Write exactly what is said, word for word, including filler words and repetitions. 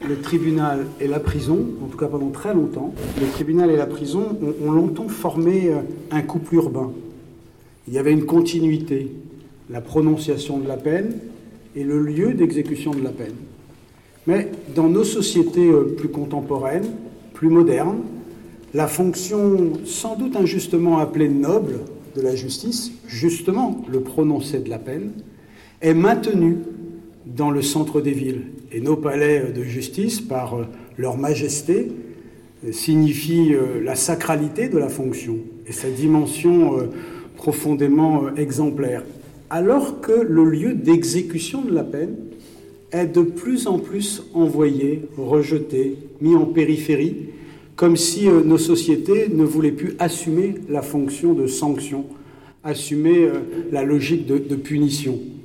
Le tribunal et la prison, en tout cas pendant très longtemps, le tribunal et la prison ont, ont longtemps formé un couple urbain. Il y avait une continuité, la prononciation de la peine et le lieu d'exécution de la peine. Mais dans nos sociétés plus contemporaines, plus modernes, la fonction sans doute injustement appelée noble de la justice, justement le prononcé de la peine, est maintenue dans le centre des villes. Et nos palais de justice, par leur majesté, signifient la sacralité de la fonction et sa dimension profondément exemplaire. Alors que le lieu d'exécution de la peine est de plus en plus envoyé, rejeté, mis en périphérie, comme si nos sociétés ne voulaient plus assumer la fonction de sanction, assumer la logique de, de punition.